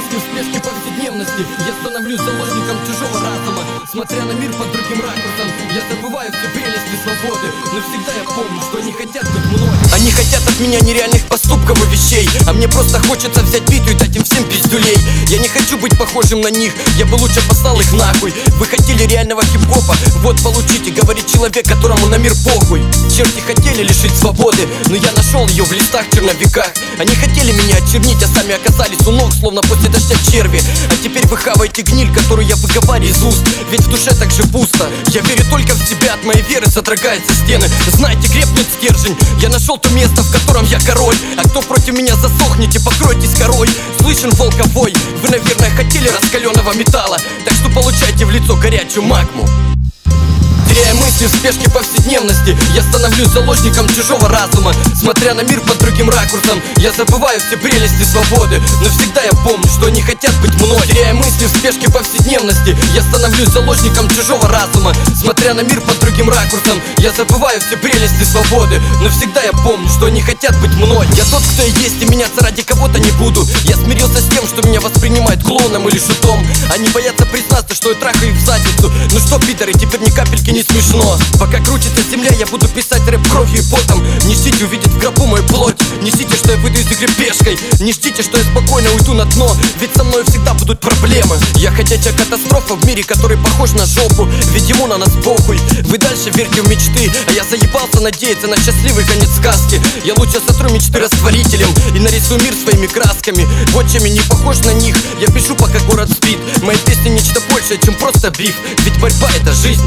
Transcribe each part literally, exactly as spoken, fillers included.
мысли в спешке повседневности. Я становлюсь заложником чужого разума. Смотря на мир под другим ракурсом, я забываю все прелести свободы. Но всегда я помню, что они хотят быть мной. Они хотят от меня нереальных поступков и вещей, а мне просто хочется взять биту и дать им всем пиздюлей. Я не хочу быть похожим на них, я бы лучше послал их нахуй. Вы хотели реального хип-хопа, вот получите, говорит человек, которому на мир похуй. Черти хотели лишить свободы, но я нашел ее в листах черновиках. Они хотели меня очернить, а сами оказались у ног, словно после дождя черви. А теперь вы хаваете гниль, которую я выговариваю из уст. Ведь в душе так же пусто. Я верю только в себя, от моей веры содрогаются стены. Знаете, крепнет стержень. Я нашел то место, в котором я король. А кто против меня, засохните, покройтесь корой. Слышен волковой, вы, наверное, хотели раскаленного металла, так что получайте в лицо горячую магму. Теряя мысли в спешке повседневности, я становлюсь заложником чужого разума. Смотря на мир под другим ракурсом, я забываю все прелести свободы. Но всегда я помню, что они хотят быть мной. Теряя мысли в спешке повседневности, я становлюсь заложником чужого разума. Смотря на мир под другим ракурсом, я забываю все прелести свободы. Но всегда я помню, что они хотят быть мной. Я тот, кто я есть, и меняться ради кого-то не буду. Я смирился с тем, что меня воспринимают клоуном или шутом. Они боятся признаться, что я трахаю их в задницу. Ну что, пидоры, теперь ни капельки не смешно. Пока крутится земля, я буду писать рэп кровью и потом. Не ждите увидеть в гробу мою плоть. Не ждите, что я выйду из игры пешкой. Не ждите, что я спокойно уйду на дно. Ведь со мной всегда будут проблемы. Я ходячая катастрофа в мире, который похож на жопу. Ведь ему на нас похуй. Вы дальше верьте в мечты, а я заебался надеяться на счастливый конец сказки. Я лучше сотру мечты растворителем и нарисую мир своими красками. Вот чем я не похож на них. Я пишу, пока город спит. Мои песни нечто большее, чем просто биф. Ведь борьба — это жизнь.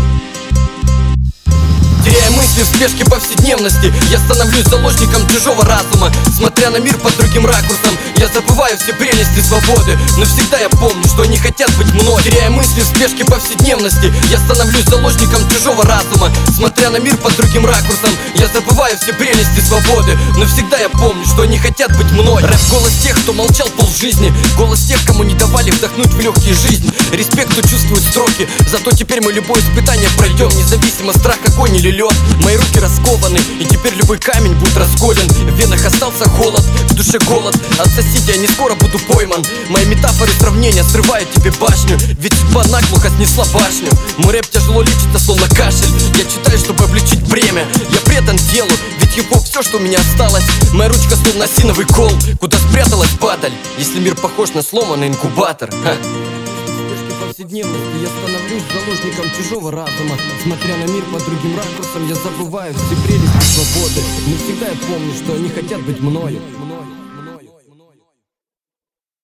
Теряя мысли в спешке повседневности, я становлюсь заложником чужого разума. Смотря на мир под другим ракурсом, я забываю все прелести свободы. Но всегда я помню, что они хотят быть мной. Теряя мысли в спешке повседневности, я становлюсь заложником чужого разума. Смотря на мир под другим ракурсом, я забываю все прелести свободы. Но всегда я помню, что они хотят быть мной. Рэп — голос тех, кто молчал полжизни. Голос тех, кому не давали вдохнуть в легкие жизнь. Респект, кто чувствует строки. Зато теперь мы любое испытание пройдем, независимо страх, огонь или лед. Мои руки раскованы, и теперь любой камень будет расколен. В венах остался холод, в душе голод. Отсосите, я не скоро буду пойман. Мои метафоры, сравнения срывают тебе башню. Ведь судьба наглухо снесла башню. Мой рэп тяжело лечится, словно кашель. Я читаю, чтобы облегчить бремя. Я предан делу, ведь хип-хоп все, что у меня осталось. Моя ручка словно осиновый кол. Куда спряталась падаль, если мир похож на сломанный инкубатор? Ха. Повседневности я становлюсь заложником чужого разума. Смотря на мир под другим ракурсом, я забываю все прелести свободы. Но всегда я помню, что они хотят быть мною.